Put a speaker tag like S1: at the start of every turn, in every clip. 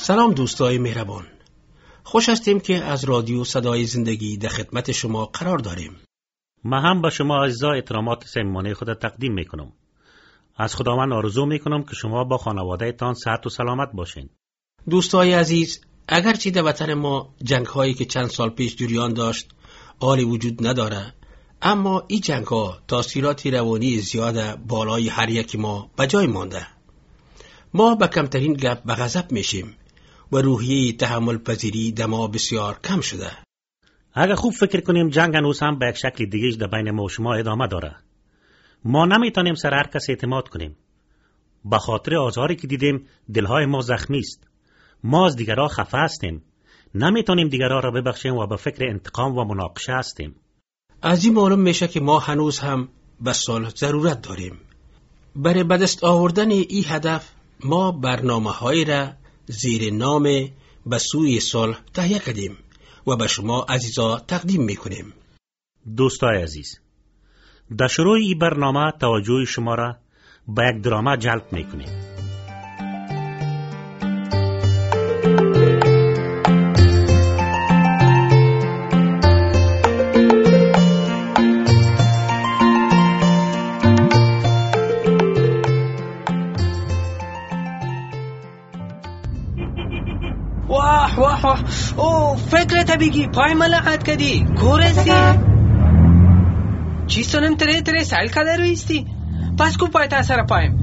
S1: سلام دوستای مهربان. خوش هستیم که از رادیو صدای زندگی در خدمت شما قرار داریم.
S2: من هم به شما عزیزا احترامات صمیمانه خود تقدیم میکنم. از خداوند آرزو میکنم که شما با خانواده تان صحت و سلامت باشین.
S1: دوستای عزیز، اگرچه در وطن ما جنگ هایی که چند سال پیش جریان داشت حالی وجود نداره، اما این جنگ ها تاثیرات روانی زیاد بالای هر یک ما بجای مانده. ما با کمترین گپ به غضب میشیم و روحیه تحمل پذیری در ما بسیار کم شده.
S2: اگر خوب فکر کنیم جنگ هنوز هم به یک شکل دیگه‌اش در بین ما و شما ادامه داره. ما نمیتونیم سر هر کس اعتماد کنیم. به خاطر آزاری که دیدیم دلهای ما زخمی است. ما از دیگرها خفه هستیم. نمیتونیم دیگرها را ببخشیم و به فکر انتقام و مناقشه هستیم.
S1: از این معلوم میشه که ما هنوز هم به صلح ضرورت داریم. برای به دست آوردن این هدف ما برنامه‌هایی را زیر نام به سوی صلح تهیه کردیم و به شما عزیزا تقدیم میکنیم.
S2: دوستای عزیز، در شروع این برنامه توجه شما را به یک درامه جلب میکنیم.
S3: واه او فکرت بگی پای ملحت کدی کورسی چی سنم تره سال کده رویستی پس کو پای تاثر پایم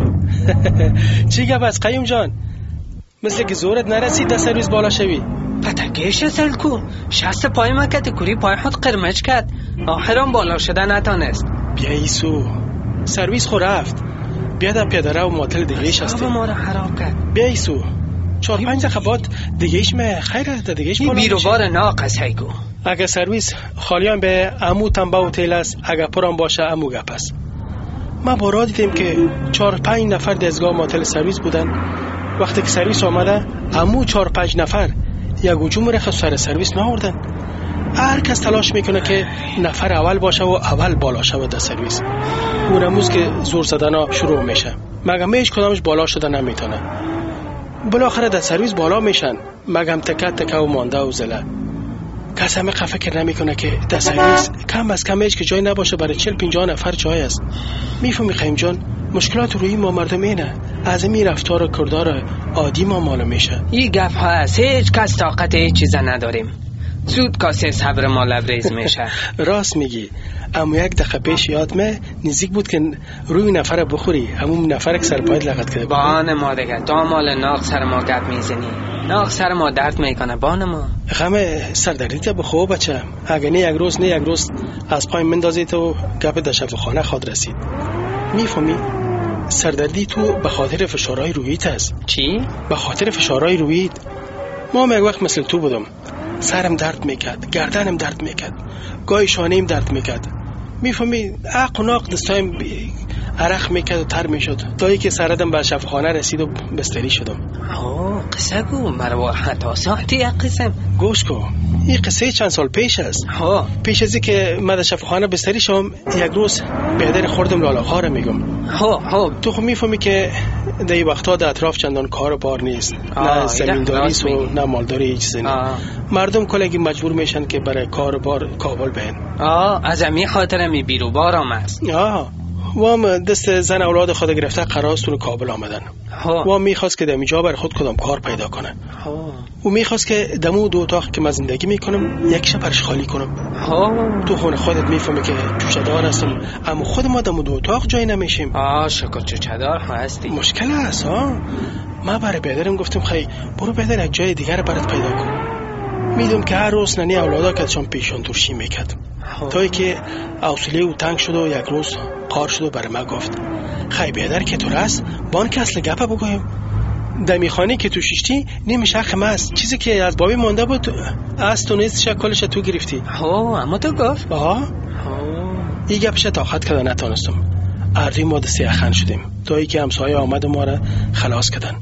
S4: چی گپ از قیوم جان؟ مثل که زورت نرسید دست روز بالا شوی.
S3: پتکیش سل کو شست پای مکت کوری پای خود قرمج کد آخرام بالا شده نتانست.
S4: بیا ایسو سرویس خو رفت. بیا در پیادره و ماتل دیگهش هستی
S3: ما را خراب کرد.
S4: بیا ایسو 4-5 دقیقه بعد دیگهش خیره تا دیگهش بالا
S3: بیرو بار ناقص هیگو.
S4: اگه سرویس خالیان به امو تنبه و تیل است، اگه پرام باشه امو گپ است. ما بارا دیدیم که 4-5 نفر دستگاه ماتل سرویس بودن. وقتی که سرویس آمده امو 4-5 نفر یک هجوم رخ سر سرویس ناوردن. هر کس تلاش میکنه که نفر اول باشه و اول بالا شه در سرویس. اون امروز که زور زدن شروع میشه مگه هیچ کدامش بالا شده نمیتونه. بالاخره در سرویس بالا میشن مگم تکه و مانده و زله. کس همه فکر نمیکنه که در سرویس کم از کم هیچ که جای نباشه برای 40-50 نفر جای است. میفهمی خیم جان مشکلات روی ما مردم اینه. از این رفتار و کردار عادی ما معلوم میشه.
S3: این گپ ها هست هیچ کس طاقت هیچ چیزا نداریم. زود کاسه صبر ما لبریز میشه.
S4: راست میگی. اما یک دقیقه پیش یادمه نزدیک بود که روی نفر بخوری همون نفر که سر پایت لغت کرده.
S3: بان ما دیگه دامال ناق سر ما گپ میزنی. ناق سر ما درد میکنه بان ما.
S4: غم سردردیت بخو بچه. اگه نه یک روز از پای مندازی تو گپ در شفاخانه خود رسید. میفهمی؟ سردردی تو به خاطر فشارهای رویت است.
S3: چی؟
S4: به خاطر فشارهای رویت. ما یک وقت مثل تو بودم. سرم درد میکرد، گردنم درد میکرد، گاهی شانه‌ام درد میکرد. میفهمی عق و ناق دستایم عرق میکرد و تر میشد تا اینکه سردم به شفاخانه رسید و بستری شدم.
S3: قصه گو مروا حتی ساعتی یک قسم
S4: گوش کن. این قصه چند سال پیش است. پیش از اینکه من در شفاخانه بستری شدم یک روز پدر خوردم لالاخا رو میگم. تو خب میفهمی که در این وقتا در اطراف چندان کار و بار نیست. نه زمینداری و نه مالداری هیچ چیزی. مردم کلگی مجبور میشن که برای کار و بار کابل بین.
S3: از همین خاطر می بیرو بارم است.
S4: وام دست زن اولاد خود گرفته قراستون کابل آمدن. وام میخواست که دمی جا بر خود کدام کار پیدا کنه. و میخواست که دمو دو اتاق که من زندگی میکنم یک شبرش خالی کنم. تو خونه خودت میفهمی که چوچه‌دار هستم اما خود ما دمو دو اتاق جای نمیشیم.
S3: شکر چوچه‌دار هستی.
S4: مشکل هست. ما برای پدرم گفتم خیلی برو پدر یک جای دیگر برات پیدا کن. میدونم که هر روز ننی اولادا کدشان پیشان ترشی میکرد تا ای که حوصله او تنگ شد و یک روز قار شد و برای من گفت خیلی بیادر که تو رست بان که اصل گپه بگویم دمی خانه که تو شیشتی نمیشه حق مست چیزی که از بابی مانده بود از تو نیست شکلش تو گرفتی.
S3: اما تو گفت
S4: این گپش طاقت کرده نتانستم. اردوی ما دستی اخن شدیم تا ای که همسایه آمد و ما را خلاص کردن.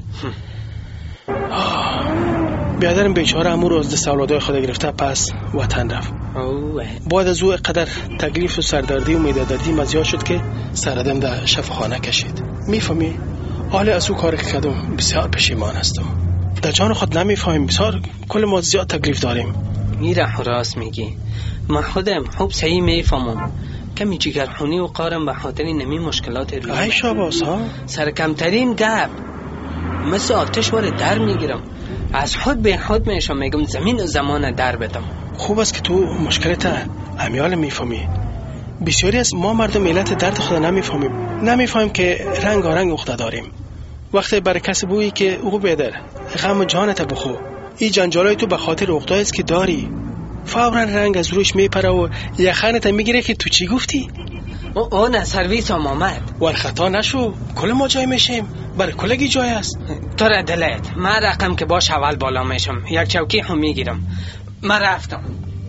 S4: بیادرم بیچاره امور از دست اولادای خود گرفته پس وطن رفت. بعد از او قدر تکلیف و سردردی و معده دردی مزیاد شد که سردم در شفاخانه کشید. میفهمی؟ حال از او کار که کردم بسیار پشیمان هستم. در جان خود نمیفهمیم. بسیار کل ما زیاد تکلیف داریم.
S3: میره راست میگی. ما خودم خوب صحیح میفهمم. کمی جگرخونی و قارم به خاطر نمی مشکلات روی
S4: ای شاباس ها.
S3: سرکمترین گپ مثل آتش واره در میگیرم. از خود به خود میشم میگم زمین و زمان در بدم.
S4: خوب است که تو مشکلت امیال میفهمی. بسیاری از ما مردم علت درد خود نمیفهمیم که رنگ اخته داریم. وقتی برای کسی بویی که او بدر غم جانت بخو، این جنجالای تو به خاطر اخته است که داری، فورا رنگ از روش میپره و یخنت میگیره که تو چی گفتی؟
S3: اون سرویس هم آمد.
S4: ور خطا نشو، کل ما جای میشیم. برای کلگی جای است.
S3: تو را دلت من رقم که باش اول بالا میشم. یک چوکی هم میگیرم. من رفتم.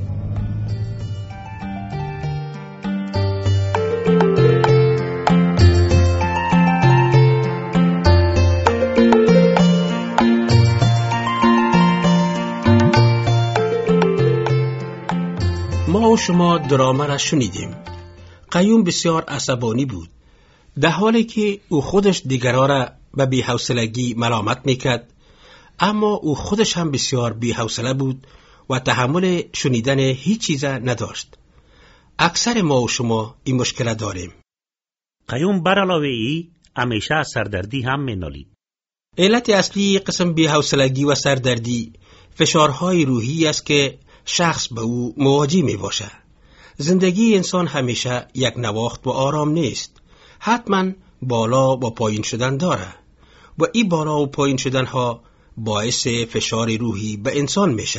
S1: ما و شما دراما را شنیدیم. قیوم بسیار عصبانی بود، در حالی که او خودش دیگران را به بی‌حوصلگی ملامت میکرد، اما او خودش هم بسیار بی‌حوصله بود و تحمل شنیدن هیچ چیز نداشت. اکثر ما و شما این مشکل داریم.
S2: قیوم بر علاوه ای همیشه از سردردی هم مینالید.
S1: علت اصلی قسم بی‌حوصلگی و سردردی فشارهای روحی است که شخص به او مواجه می باشه. زندگی انسان همیشه یک نواخت و آرام نیست. حتما بالا و پایین شدن داره و این بالا و پایین شدن ها باعث فشار روحی به انسان میشه.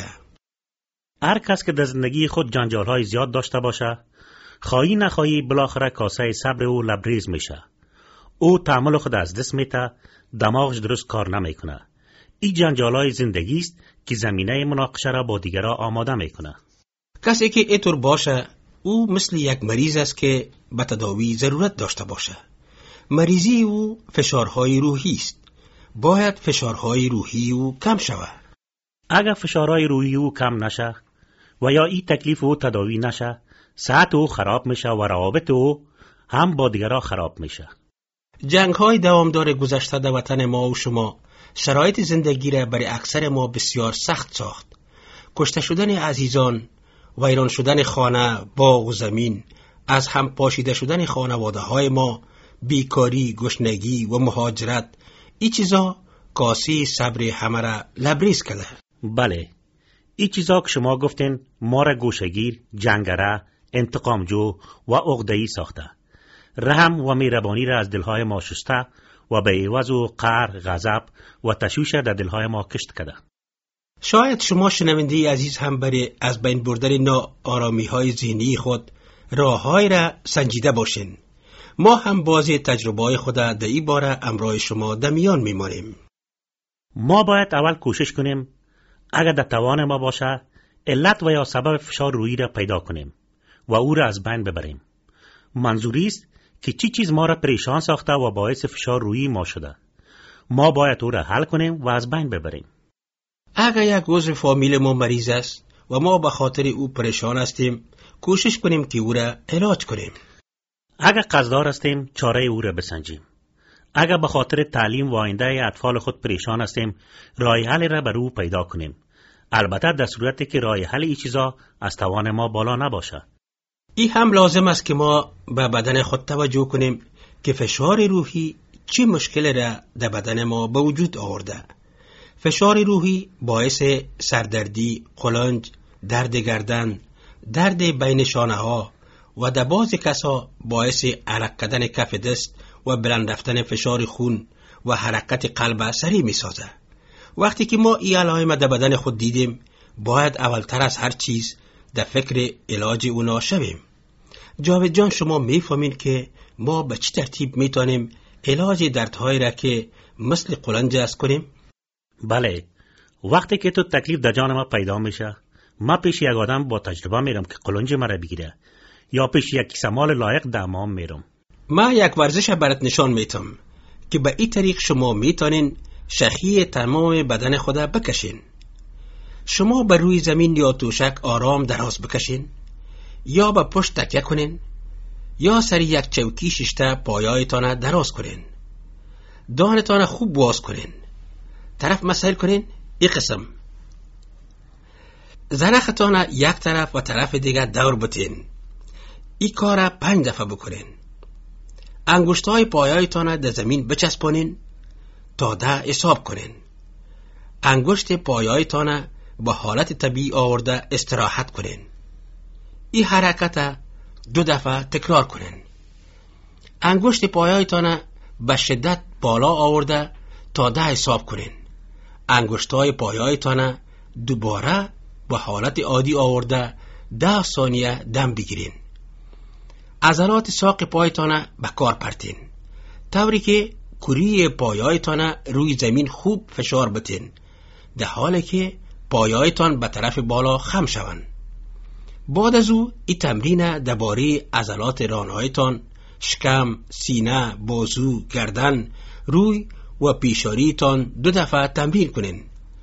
S2: هر کس که در زندگی خود جنجال های زیاد داشته باشه، خواهی نخواهی بالاخره کاسه صبر او لبریز میشه. او تحمل خود از دست میته، دماغش درست کار نمیکنه. این جنجال های زندگی است که زمینه مناقشه را با دیگران آماده میکنه.
S1: کسی که اینطور باشه او مثل یک مریض است که به تداوی ضرورت داشته باشه. مریضی او فشارهای روحی است. باید فشارهای روحی او کم شود.
S2: اگر فشارهای روحی او کم نشه و یا این تکلیف او تداوی نشه، صحت او خراب میشه و روابط او هم با دیگران خراب میشه.
S1: جنگ‌های دوامدار گذشته در وطن ما و شما شرایط زندگی را برای اکثر ما بسیار سخت ساخت. کشته شدن عزیزان، ویران شدن خانه، باغ و زمین، از هم پاشیده شدن خانواده‌های ما، بیکاری، گشنگی و مهاجرت، این چیزا کاسه صبر همه را لبریز کرده.
S2: بله، این چیزا که شما گفتین ما را گوشگیر، جنگره، انتقامجو و عقده‌ای ساخته. رحم و مهربانی را از دلهای ما شسته و به عوض و قهر، غضب و تشویش در دلهای ما کشت کرده.
S1: شاید شما شنونده عزیز هم برای از بین بردن ناآرامی‌های ذهنی خود راه‌های را سنجیده باشین. ما هم بازی تجربه‌های خود در این باره امرای شما در میان می‌مانیم.
S2: ما باید اول کوشش کنیم اگر در توان ما باشه علت و یا سبب فشار روحی را پیدا کنیم و او را از بین ببریم. منظوری است که چی چیز ما را پریشان ساخته و باعث فشار روحی ما شده. ما باید او را حل کنیم و از بین ببریم.
S1: اگر یک عضو فامیل ما مریض است و ما به خاطر او پریشان هستیم، کوشش کنیم که او را علاج کنیم.
S2: اگر قصددار هستیم، چاره او را بسنجیم. اگر به خاطر تعلیم و آینده اطفال خود پریشان هستیم، راه حل را بر او پیدا کنیم. البته در صورتی که راه حل این چیزا از توان ما بالا نباشه.
S1: این هم لازم است که ما به بدن خود توجه کنیم که فشار روحی چه مشکل را در بدن ما به وجود آورده. فشار روحی باعث سردردی، قلنج، درد گردن، درد بین شانه ها و در بعض کسا باعث عرق کردن کف دست و بلند رفتن فشار خون و حرکت قلب سریع می سازه. وقتی که ما این علائم در بدن خود دیدیم، باید اولتر از هر چیز در فکر علاج اونا شویم. جاوید جان، شما میفهمین که ما به چه ترتیب میتونیم علاج دردهایی را که مثل قلنج است کنیم؟
S2: بله، وقتی که تو تکلیف در جان ما پیدا میشه، ما پیش یک آدم با تجربه میرم که قلنج مرا بگیره یا پیش یک کسمال لایق در امام میرم.
S1: ما یک ورزش برات نشان میتم که به این طریق شما میتونین شخی تمام بدن خود بکشین. شما بر روی زمین یا توشک آرام دراز بکشین، یا به پشت تکیه کنین، یا سر یک چوکی ششته پایایتان دراز کنین. دهانتان خوب باز کنین. طرف مسائل کنین این قسم زنختان یک طرف و طرف دیگر دور بتین. این کار 5 دفعه بکنین. انگشتای پایایتان در زمین بچسبانین تا 10 حساب کنین. انگشت پایایتان به حالت طبیعی آورده استراحت کنین. این حرکت 2 دفعه تکرار کنین. انگشت پایایتان به شدت بالا آورده تا 10 حساب کنین. انگشتای پایایتان دوباره به حالت عادی آورده 10 ثانیه دم بگیرین. عضلات ساق پایتان به کار پرتین، طوری که کری پایایتان روی زمین خوب فشار بتین، در حالی که پایایتان به طرف بالا خم شوند. بعد از او این تمرین درباره عضلات رانهایتان، شکم، سینه، بازو، گردن، روی و پیشانیتان 2 دفعه تمرین کنین.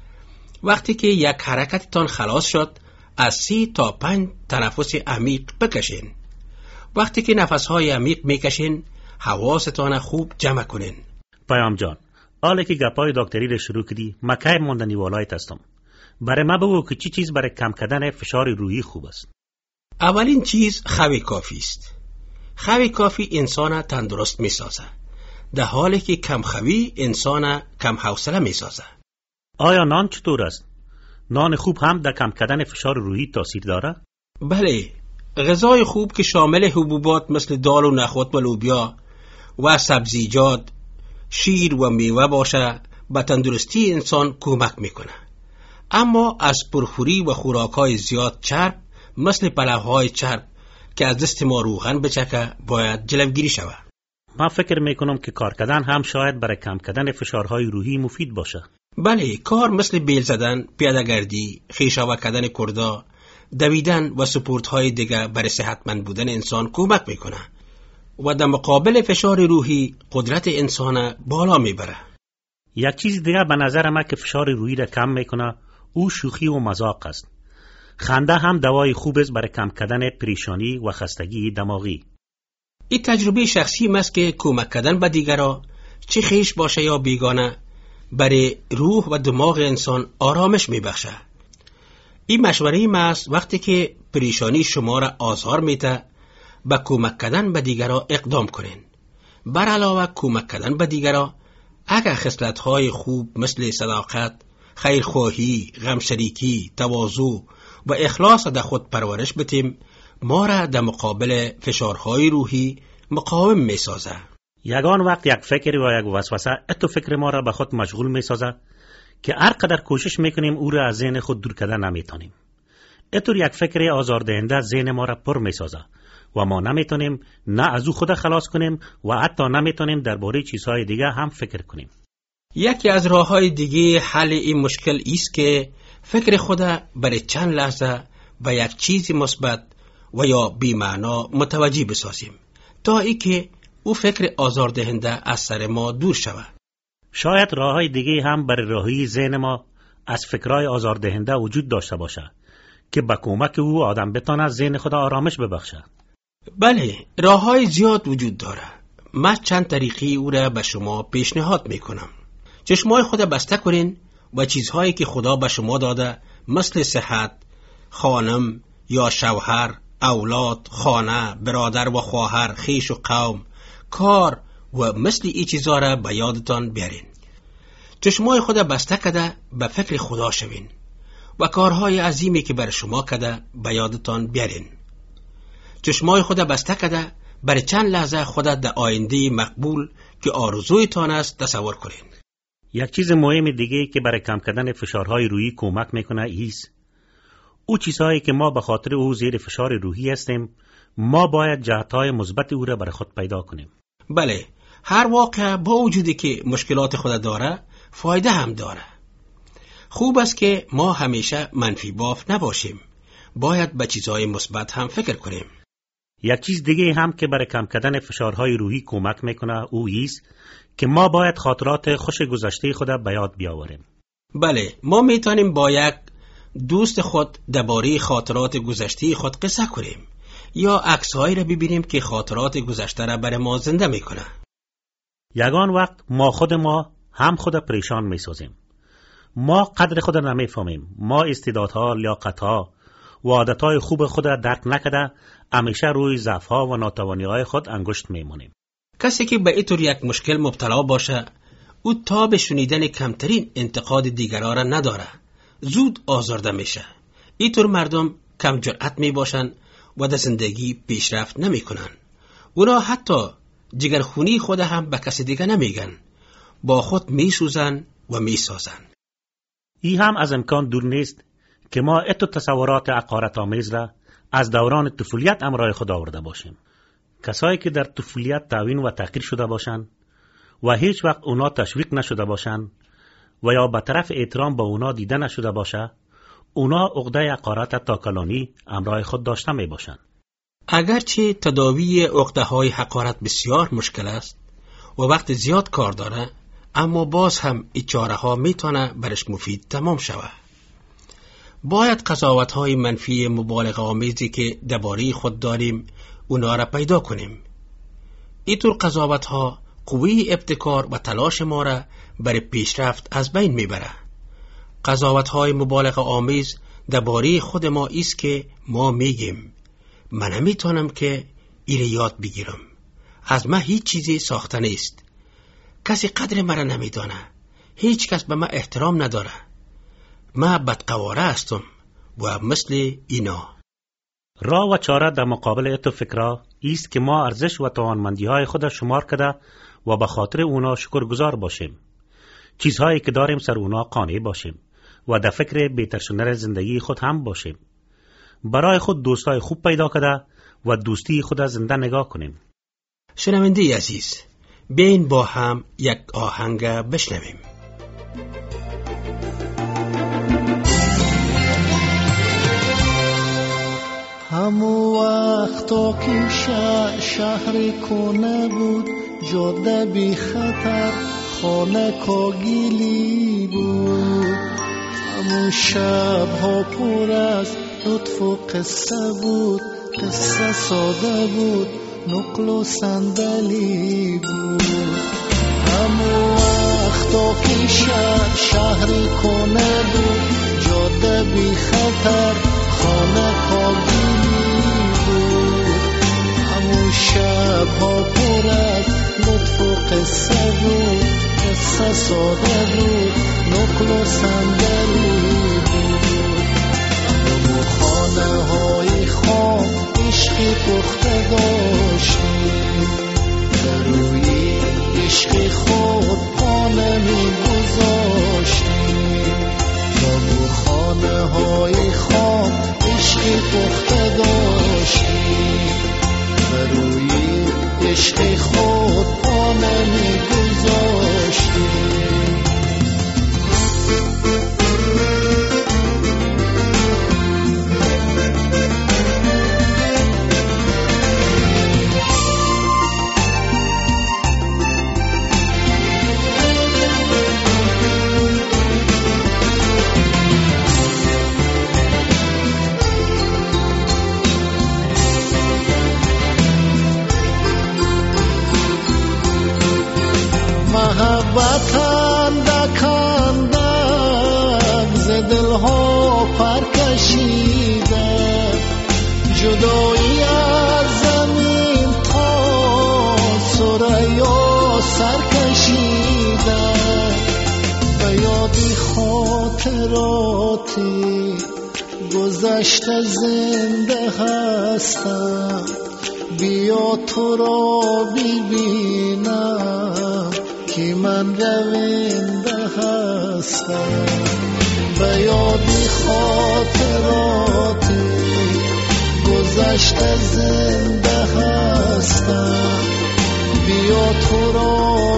S1: وقتی که یک حرکتتان خلاص شد، از 3 تا 5 تنفس عمیق بکشین. وقتی که نفسهای عمیق میکشین، حواستان خوب جمع کنین.
S2: پیام جان، حالا که گپای دکتری رو شروع کردی، مکای موندنی والایت هستم. برای ما بگو که چی چیز برای کم کردن فشار روحی خوب است؟
S1: اولین چیز خواب کافی است. خواب کافی انسان تندرست میسازه، در حالی که کم خوابی انسان کم حوصله میسازه.
S2: آیا نان چطور است؟ نان خوب هم در کم کردن فشار روحی تاثیر داره؟
S1: بله، غذای خوب که شامل حبوبات مثل دال و نخود و لوبیا و سبزیجات، شیر و میوه باشه به تندرستی انسان کمک میکنه. اما از پرخوری و خوراکای زیاد چرب مثل پلوهای چرب که از دست ما روغن بچکه باید جلوگیری شود.
S2: من فکر میکنم که کار کردن هم شاید برای کم کردن فشارهای روحی مفید باشه.
S1: بله، کار مثل بیل زدن، پیاده‌گردی، خیشاوه کردن کردا، دویدن و سپورت‌های دیگه برای صحتمند بودن انسان کمک میکنه و در مقابل فشار روحی قدرت انسان بالا میبره.
S2: یک چیز دیگه به نظر من که فشار روحی را کم میکنه، او شوخی و مذاق است. خنده هم دوای خوب است برای کم کردن پریشانی و خستگی دماغی.
S1: این تجربه شخصی است که کمک کردن به دیگران، چه خویش باشه یا بیگانه، برای روح و دماغ انسان آرامش میبخشه. این مشوره است وقتی که پریشانی شما را آزار میده، به کمک کردن به دیگران اقدام کنین. بر علاوه کمک کردن به دیگران، اگر خصلت‌های خوب مثل صداقت، خیرخواهی، غمشریکی، تواضع و اخلاص در خود پرورش بدیم، ما را در مقابل فشارهای روحی مقاوم میسازه.
S2: یگان وقت یک فکر و یک وسوسه اتو فکر ما را به خود مشغول میسازه که هر قدر کوشش میکنیم او را از ذهن خود دور کردن نمیتونیم. اتو یک فکر آزاردهنده ذهن ما را پر میسازه و ما نمیتونیم نه از او خود خلاص کنیم و حتی نمیتونیم درباره چیزهای دیگه هم فکر کنیم.
S1: یکی از راههای دیگه حل این مشکل است که فکر خود برای چند لحظه به یک چیز مثبت و یا بی‌معنا متوجه بسازیم تا اینکه او فکر آزاردهنده از سر ما دور شود.
S2: شاید راههای دیگه هم برای رهایی ذهن ما از فکرهای آزاردهنده وجود داشته باشه که با کمک او آدم بتونه ذهن خود آرامش ببخشه.
S1: بله، راههای زیاد وجود داره. من چند طریقی او را به شما پیشنهاد میکنم. چشمای خود بسته کنین و چیزهایی که خدا به شما داده مثل صحت، خانم یا شوهر، اولاد، خانه، برادر و خواهر، خیش و قوم، کار و مثل این چیزها را به یادتان بیارین. چشمای خود بسته کده به فکر خدا شوین و کارهای عظیمی که بر شما کده به یادتان بیارین. چشمای خود بسته کده برای چند لحظه خود در آینده مقبول که آرزویتان است تصور کنین.
S2: یک چیز مهم دیگه که برای کم کردن فشارهای روحی کمک میکنه ایست. او چیزهایی که ما به خاطر او زیر فشار روحی هستیم، ما باید جهتهای مثبت او را برای خود پیدا کنیم.
S1: بله، هر واقعه با وجودی که مشکلات خود داره، فایده هم داره. خوب است که ما همیشه منفی باف نباشیم. باید به چیزهای مثبت هم فکر کنیم.
S2: یک چیز دیگه هم که برای کم کردن فشارهای روحی کمک میکنه او ایست که ما باید خاطرات خوش گذشته خود به یاد بیاوریم.
S1: بله، ما میتونیم با یک دوست خود درباره خاطرات گذشته خود قصه کنیم یا عکس‌هایی را ببینیم که خاطرات گذشته را برای ما زنده میکنه.
S2: یگان وقت ما هم خود پریشان میسازیم. ما قدر خود را نمیفهمیم. ما استعدادها، لیاقتها و عادتهای خوب خود را درک نکرده همیشه روی ضعف‌ها و ناتوانی‌های خود انگشت میمونیم.
S1: کسی که به اینطور یک مشکل مبتلا باشه، او تا به شنیدن کمترین انتقاد دیگران را نداره، زود آزرده میشه. اینطور مردم کم جرأت میباشن و در زندگی پیشرفت نمیکنن. اونا حتی جگرخونی خود هم به کسی دیگه نمیگن، با خود میسوزن و میسازن.
S2: این هم از امکان دور نیست که ما اتو تصورات حقارت آمیز را از دوران طفولیت همراه خود آورده باشیم. کسایی که در طفولیت تعوین و تحقیر شده باشند و هیچ وقت اونا تشویق نشده باشند و یا به طرف احترام با اونا دیده نشده باشه، اونا عقده حقارت تاکلانی همراه خود داشته می باشند.
S1: اگرچه تداوی عقده های حقارت بسیار مشکل است و وقت زیاد کار داره، اما باز هم این چاره ها میتونه برش مفید تمام شود. باید قضاوت های منفی مبالغه آمیزی که درباره خود داریم اونا را پیدا کنیم. اینطور قضاوت ها قوی ابتکار و تلاش ما را برای پیشرفت از بین میبره. قضاوت های مبالغه آمیز درباره خود ما است که ما میگیم من نمیتونم که ایره یاد بگیرم، از من هیچ چیزی ساخته نیست، کسی قدر مرا نمیدانه، هیچ کس به من احترام نداره، من بدقواره هستم و مثل اینا.
S2: راه و چاره در مقابل اتو فکرها ایست که ما ارزش و توانمندی های خود شمار کرده و به خاطر اونا شکرگزار باشیم. چیزهایی که داریم سر اونا قانع باشیم و در فکر بهتر شدن زندگی خود هم باشیم. برای خود دوستای خوب پیدا کرده و دوستی خود زنده نگاه کنیم.
S1: شنونده عزیز، بیاین با هم یک آهنگ بشنویم.
S5: همو وقتا که شهر کنه بود، جاده بی خطر، خانه کاگیلی بود. همو شبها پر از لطف و قصه بود، قصه ساده بود، نقل و صندلی بود. همو وقتا که شهر کنه بود، جاده بی خطر، خانه کاگیلی بود. همو شبها پر از لطف و قصه بود، قصه ساده بود، نقل و صندلی بود. همو خانه های خام عشقی پخته داشتیم، در روی عشق خود پا نمی گذاشتیم. همو خانه های خام عشقی پخته داشتیم، در روی عشق خود پا نمی گذاشتیم. محبتم دکندم ز دلها پر کشیده، جدایی از زمین تا ثریا سر کشیده. به یادی خاطراتی گذشته زنده هستم، بیا تو را ببینم که من رونده هستم. به یادی خاطراتی گذشته زنده هستم، بیا تو را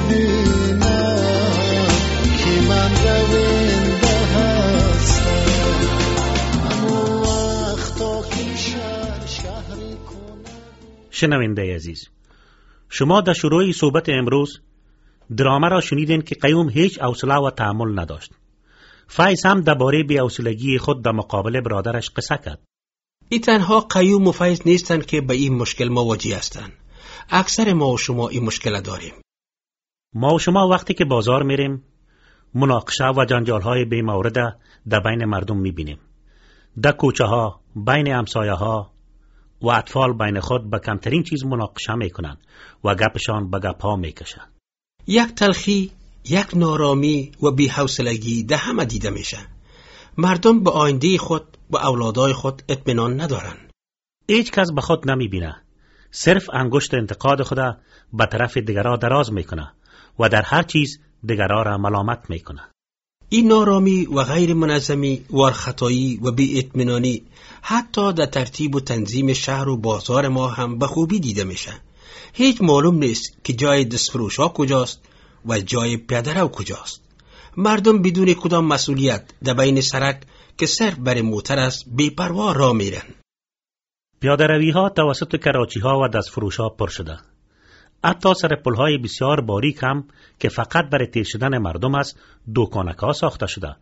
S5: ببینم که من رونده هستم. همو وقتا که شهری کنه.
S2: شنونده عزیز، شما در شروع صحبت امروز درامه را شنیدین که قیوم هیچ حوصله و تحمل نداشت. فیض هم درباره بی‌حوصلگی خود در مقابل برادرش قصه کرد.
S1: این تنها قیوم و فیض نیستند که به این مشکل مواجه هستند. اکثر ما و شما این مشکل داریم.
S2: ما و شما وقتی که بازار میریم، مناقشه و جنجال‌های بی مورد در بین مردم می‌بینیم. در کوچه‌ها، بین همسایه‌ها و اطفال بین خود به کمترین چیز مناقشه می‌کنند و گپشان به گپ‌ها می‌کشند.
S1: یک تلخی، یک نارامی و بی‌حوصلگی در همه دیده میشه. مردم به آینده خود و اولادای خود اطمینان ندارن.
S2: هیچ کس به خود نمی‌بینه. صرف انگشت انتقاد خود به طرف دیگران دراز می‌کنه و در هر چیز دیگران را ملامت می‌کنه.
S1: این نارامی و غیر منظمی، وارخطایی و بی اطمینانی حتی در ترتیب و تنظیم شهر و بازار ما هم به خوبی دیده میشه. هیچ معلوم نیست که جای دستفروشا کجاست و جای پیاده‌رو کجاست. مردم بدون کدام مسئولیت در بین سرک که صرف برای موتر است بی پروا راه میرن.
S2: پیاده‌روی‌ها توسط کراچی‌ها و دستفروشا پر شده. حتی سر پل‌های بسیار باریک هم که فقط برای تیر شدن مردم است، دکانک‌ها ساخته شده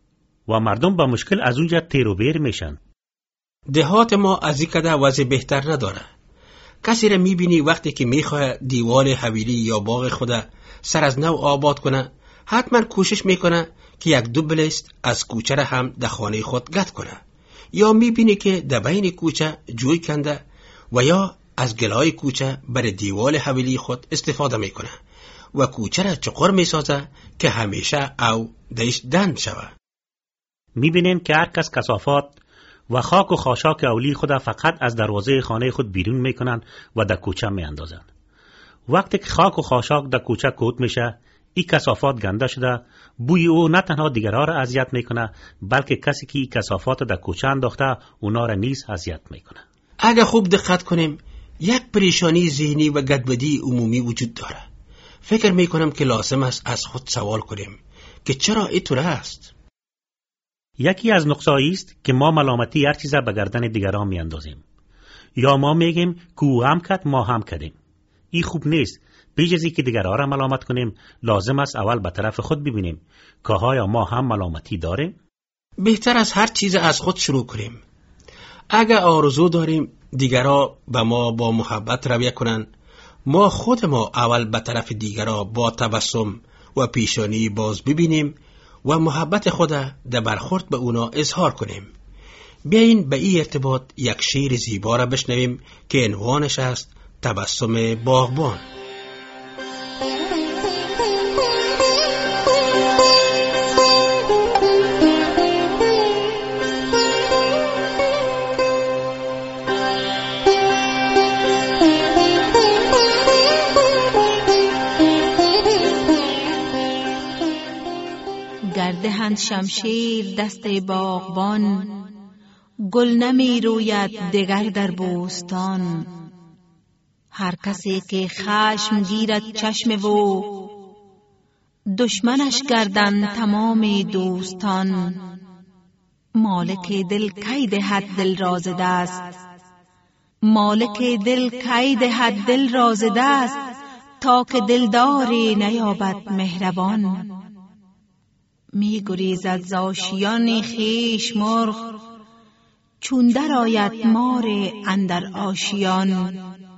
S2: و مردم با مشکل از اونجا تیر و بیر میشن.
S1: دهات ما از این کده وضع بهتر نداره. کسی را میبینی وقتی که میخواه دیوال حویلی یا باغ خود سر از نو آباد کنه، حتما کوشش میکنه که یک دوبلست از کوچه را هم در خانه خود گت کنه. یا میبینی که در بین کوچه جوی کنده و یا از گلای کوچه برای دیوال حویلی خود استفاده میکنه و کوچه را چقر میسازه که همیشه او دیش دند شوه.
S2: میبینیم که هر کس کثافات و خاک و خاشاک اولی خود فقط از دروازه خانه خود بیرون میکنن و در کوچه میاندازن. وقتی که خاک و خاشاک در کوچه کوت میشه، این کثافات گنده شده، بوی او نه تنها دیگرها را اذیت میکنه، بلکه کسی که این کثافات در کوچه انداخته اونا را نیز اذیت میکنه.
S1: اگر خوب دقت کنیم، یک پریشانی ذهنی و گدبدی عمومی وجود داره. فکر میکنم که لازم است از خود سوال کنیم که چرا اینطور است.
S2: یکی از نقصایی است که ما ملامتی هر چیز به گردن دیگران میاندازیم، یا ما میگیم که او هم کرد ما هم کردیم. این خوب نیست. پیش از اینکه دیگران را ملامت کنیم، لازم است اول به طرف خود ببینیم که آیا ما هم ملامتی داریم.
S1: بهتر از هر چیز از خود شروع کنیم. اگر آرزو داریم دیگران به ما با محبت رویه کنن، ما خود ما اول به طرف دیگران با تبسم و پیشانی باز ببینیم و محبت خود در برخورد به اونا اظهار کنیم. بیاین به این ارتباط یک شعر زیبا را بشنویم که عنوانش است تبسم باغبان.
S6: گردهند شمشیر دست باغبان، گل نمی روید دگر در بوستان. هر کسی که خشم گیرد چشم و دشمنش گردن تمام دوستان. مالک دل کی دهد دل را ز دست، مالک دل کی دهد دل را ز دست، تا که دلداری نیابد مهربان. می گریزد ز آشیان خویش مرغ، چون در آید مار اندر آشیان.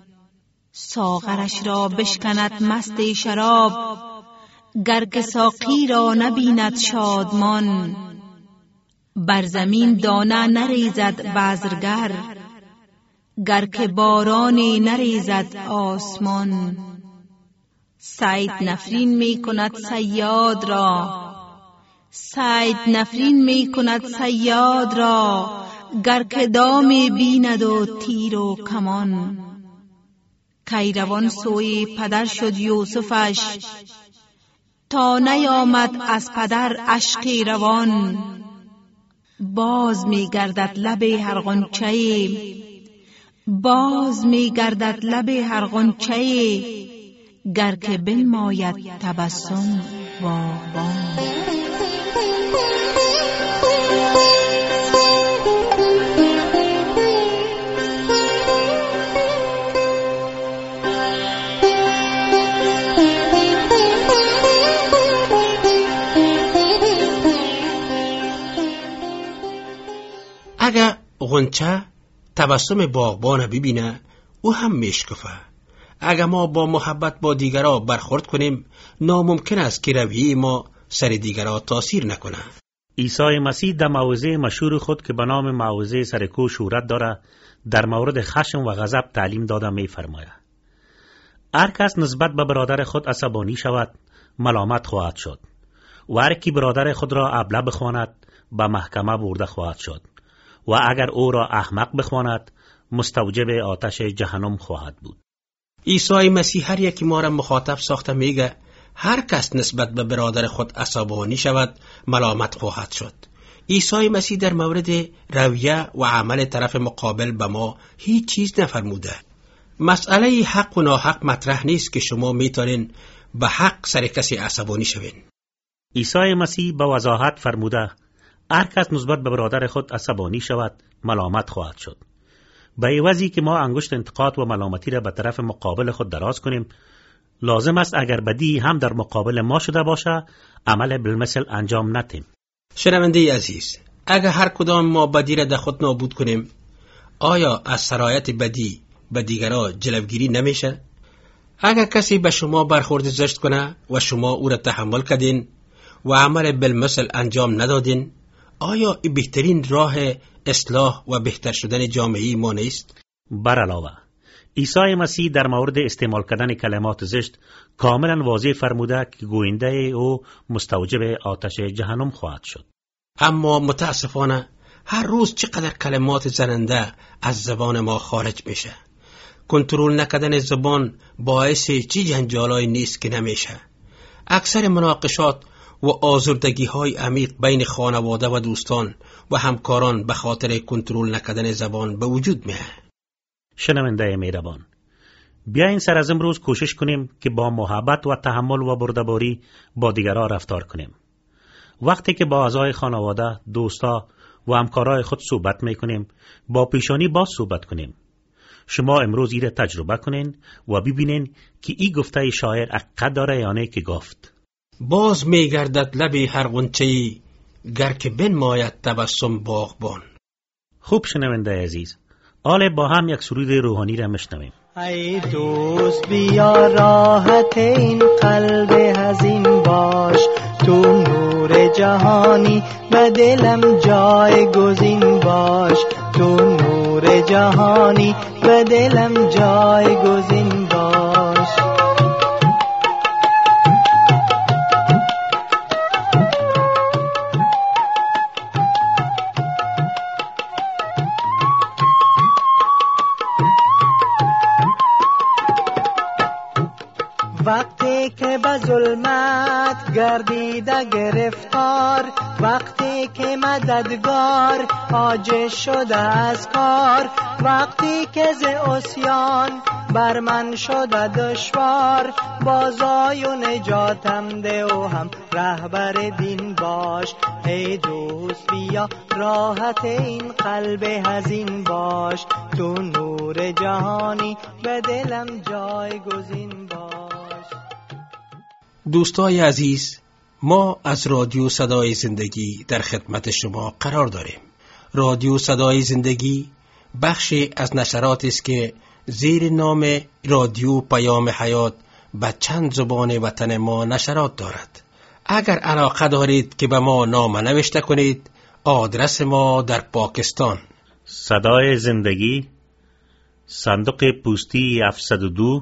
S6: ساغرش را بشکند مست شراب، گر که ساقی را نبیند شادمان. بر زمین دانه نریزد بذرگر، گر که بارانی نریزد آسمان. صید نفرین می کند صیاد را، صید نفرین می کند صیاد را، گر که دام بیند و تیر و کمان. کیروان سوی پدر شد یوسفش، تا نیامد از پدر اشکی روان. باز می گردد لب هر غنچه، باز می گردد لب هر غنچه، گر که بنماید تبسم باغبان.
S1: اگر غنچه تبسم باغبان ببینه او هم میشکفه. اگر ما با محبت با دیگران برخورد کنیم، ناممکن است که رویه ما سر دیگران تاثیر نکنه.
S2: عیسی مسیح در موعظه مشهور خود که به نام موعظه سرکو شهرت داره در مورد خشم و غضب تعلیم داده می فرماید هر کس نسبت به برادر خود عصبانی شود ملامت خواهد شد و هر کی برادر خود را ابله بخواند به محکمه برده خواهد شد و اگر او را احمق بخواند مستوجب آتش جهنم خواهد بود.
S1: عیسی مسیح هر یکی ما را مخاطب ساخته میگه هر کس نسبت به برادر خود عصبانی شود ملامت خواهد شد. عیسی مسیح در مورد رویه و عمل طرف مقابل به ما هیچ چیز نفرموده. مسئله حق و ناحق مطرح نیست که شما میتونین به حق سر کسی عصبانی شوین.
S2: عیسی مسیح به وضاحت فرموده هر کس نسبت به برادر خود عصبانی شود ملامت خواهد شد. به عوضی که ما انگشت انتقاد و ملامتی را به طرف مقابل خود دراز کنیم، لازم است اگر بدی هم در مقابل ما شده باشه عمل بالمثل انجام ندیم.
S1: شنونده عزیز، اگر هر کدام ما بدی را در خود نابود کنیم، آیا از سرایت بدی به دیگران جلوگیری نمیشه؟ اگر کسی به شما برخورد زشت کنه و شما او را تحمل کردین و عمل بالمثل انجام ندادین، آیا این بهترین راه اصلاح و بهتر شدن جامعه ما نیست؟
S2: بر علاوه عیسی مسیح در مورد استعمال کردن کلمات زشت کاملا واضح فرموده که گوینده او مستوجب آتش جهنم خواهد شد.
S1: اما متاسفانه هر روز چقدر کلمات زننده از زبان ما خارج میشه. کنترل نکردن زبان باعث چی جنجالای نیست که نمیشه. اکثر مناقشات و آزردگی های عمیق بین خانواده و دوستان و همکاران به خاطر کنترل نکردن زبان به وجود میه.
S2: شنونده مهربان، بیاین سر از امروز کوشش کنیم که با محبت و تحمل و بردباری با دیگران رفتار کنیم. وقتی که با اعضای خانواده، دوستا و همکارای خود صحبت میکنیم، با پیشانی باز صحبت کنیم. شما امروز ایره تجربه کنین و ببینین که این گفته شاعر حقیقت داره یا نه که گفت
S1: باز میگردد لبی هر غنچه‌ای گر که بنماید تبسم باغبان.
S2: خوب شنونده عزیز، حالا با هم یک سرود روحانی را میشنویم.
S5: ای دوست بیا راحت این قلب حزین باش، تو نور جهانی به دلم جایگزین باش، تو نور جهانی به دلم جایگزین باش. وقتی که به ظلمت گردیده گرفتار، وقتی که مددگار عاجز شده از کار، وقتی که ز عصیان بر من شده دشوار، بازای و نجاتم ده و هم رهبر دین باش. ای دوست بیا راحت این قلب حزین باش، تو نور جهانی به دلم جایگزین باش.
S1: دوستای عزیز، ما از رادیو صدای زندگی در خدمت شما قرار داریم. رادیو صدای زندگی بخشی از نشرات است که زیر نام رادیو پیام حیات به چند زبان وطن ما نشرات دارد. اگر علاقه دارید که به ما نامه نوشته کنید، آدرس ما در پاکستان:
S2: صدای زندگی، صندوق پستی 702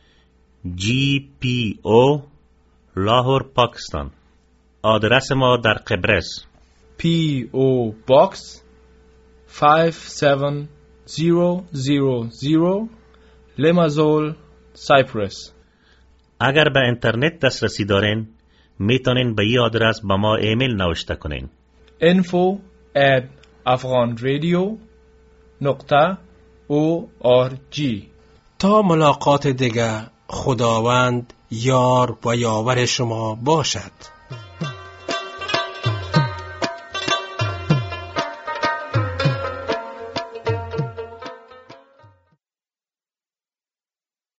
S2: GPO لاهور، پاکستان. آدرس ما در قبرس:
S7: PO Box 57000 لمازول، سایپرس.
S2: اگر به اینترنت دسترسی دارین میتونین به این آدرس به ما ایمیل نوشته کنین:
S7: info@afghanradio.org.
S1: تا ملاقات دیگر، خداوند یار و یاور شما باشد.